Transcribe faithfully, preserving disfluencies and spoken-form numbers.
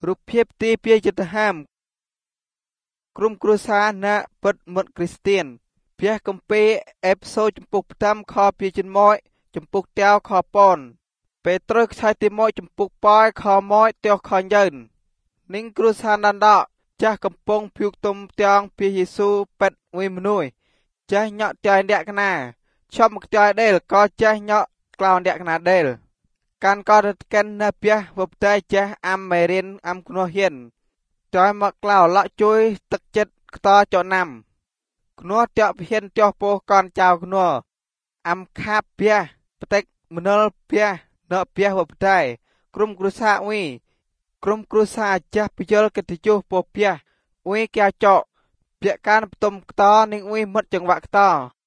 រូបភាពទីពីចិត្តហាមក្រុមគ្រួសារណាពិតមិត្តគ្រីស្ទៀនព្រះគម្ពីរអេផសូចំពុកផ្ដាំខពីចិនម៉យចំពុកតៅខប៉នពេត្រុសខ្សែទីម៉យចំពុកប៉យខម៉យតៅខញើននិងគ្រួសារណានដកចាស់កំពុងភៀកទុំទាំងព្រះយេស៊ូពេតមួយមនុយចាស់ញក់តាយអ្នកកណាឈប់មកតាយដែលក៏ចាស់ញក់ក្លៅអ្នកកណាដែលការក៏រត់កិនណាព្រះវបតែចាស់អាំមេរិនអាំគនោះហ៊ានចយមកក្លៅលក់ជួយទឹកចិត្តខ្តចណាំគនោះតាក់ហ៊ានចោះពោកនចៅគនោះអាំខាប់ព្រះបតិកមនលព្រះណព្រះវបតែក្រុមគ្រួសារអ៊ុយក្រុមគ្រួសារចាស់ពយលកិត្តិយសពោព្រះអ៊ុយកែចោពាក្យការផ្ទុំខ្តនិងអ៊ុយមិត្តចង្វាក់ខ្ត